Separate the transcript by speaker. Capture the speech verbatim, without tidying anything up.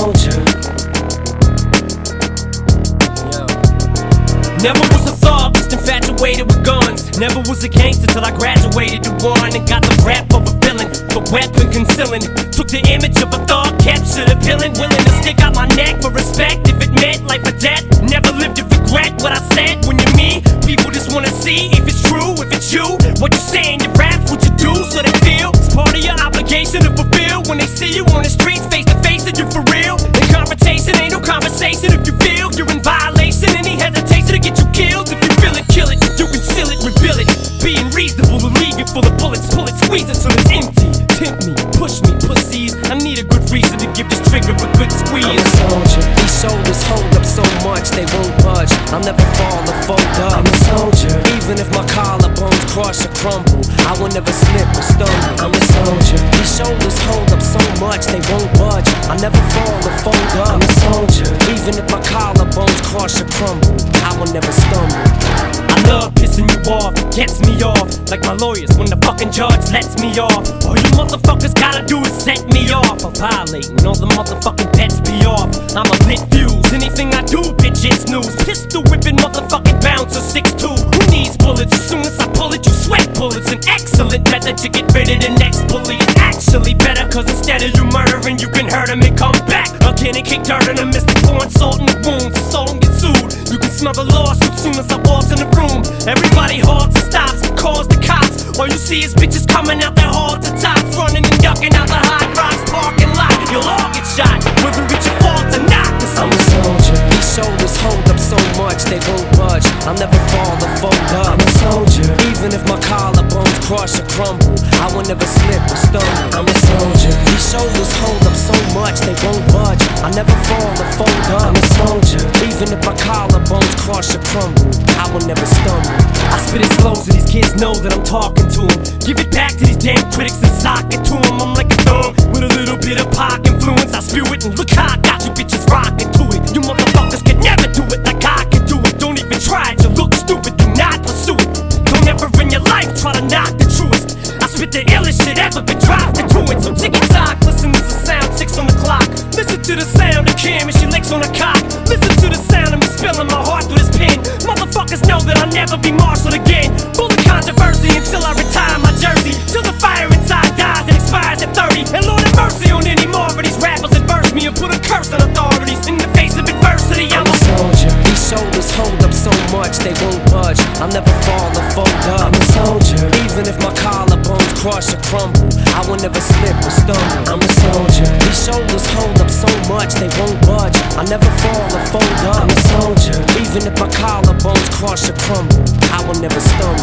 Speaker 1: soldier.
Speaker 2: Yo. Never was a thug, just infatuated with guns. Never was a gangster till I graduated to one and got the rap of a villain, the weapon concealing. Took the image of a thug, captured a villain, willing to stick out my neck for respect if it meant life or death. Never lived to regret what I said. When you're me, people just wanna see if it's true, if it's you. What you saying, your raps, what you do, so they feel it's part of your obligation to fulfill. When they see you on the streets, face to face, that you're for real. In confrontation, ain't no conversation. If you feel you're in violation, any hesitation to get you killed. If you feel it, kill it. You conceal it, reveal it. Being reasonable will leave you full of bullets. Pull it, squeeze it till it's empty. Tempt me, push me, pussies. I need a good reason to give this trigger a good squeeze.
Speaker 1: I'm a soldier. These shoulders hold up so much they won't budge. I'll never fall or fold up. I'm a soldier. Even if my collarbones crush or crumble, I will never slip or stumble. I'm a soldier. These shoulders hold up so much they won't budge. I'll never fall or fold up. I'm a soldier. Even if my collarbones crush or crumble, I will never stumble.
Speaker 2: I love pissing you off, gets me off. Like my lawyers when the fucking judge lets me off. All you motherfuckers gotta do is set me off. I'm violating all the motherfucking pets be off. I'm a lit fuse, anything I do, bitch, it's news. Pistol whipping motherfucking bouncer six two. Who needs bullets? As soon as I pull it, you sweat bullets. An excellent method to get rid of the next bully. It's actually better, cause instead of you murdering, you can hurt him and come back again and kick dirt in him. Mister pouring salt in the wounds, so don't get sued. You can smell the lawsuit soon as I walk in the room. Everybody halts and stops and calls the cops. All you see is bitches coming out their hall to top, running and ducking out the Hot Rocks parking lot. You'll all get shot, whether it's your fault or not. Cause I'm a soldier.
Speaker 1: These shoulders hold up so much they won't budge. I'll never fall or fold up. I'm a soldier. Even if my collarbones crush or crumble, I will never slip or stumble. I'm a soldier. These shoulders hold up so much they won't budge. I'll never fall or fold up. I'm a soldier. Even if my collarbones crush or crumble, I will never stumble.
Speaker 2: I spit it slow so these kids know that I'm talking to them. Give it back to these damn critics and sock it to them. I'm like a thumb with a little bit of pop influence. I spew it and look how I got you bitches rocking to it. You motherfuckers can never do it like I can do it. Don't even try it, you look stupid, do not pursue it. Don't ever in your life try to knock the truest. I spit the illest shit ever been dropped into it. So tick and tock, listen to the sound, six on the clock. Listen to the sound of Kim as she licks on the cock. Listen to the sound of me spilling my heart through this pen. Motherfuckers know that I'll never be marshaled again. Full of controversy until I retire my jersey. Till the fire inside dies and expires at thirty. And Lord have mercy on any more of these rappers adverse me and put a curse on authorities. In the face of adversity, I'm,
Speaker 1: I'm a soldier. These shoulders hold up so much they won't budge. I'll never fall or fold up. I'm a soldier. Even if my collarbones crush or crumble, I will never slip or stumble. I'm a soldier. These shoulders hold up so much they won't budge. I'll never fall or fold up. I'm a soldier. Even if my collarbones crush or crumble, I will never stumble.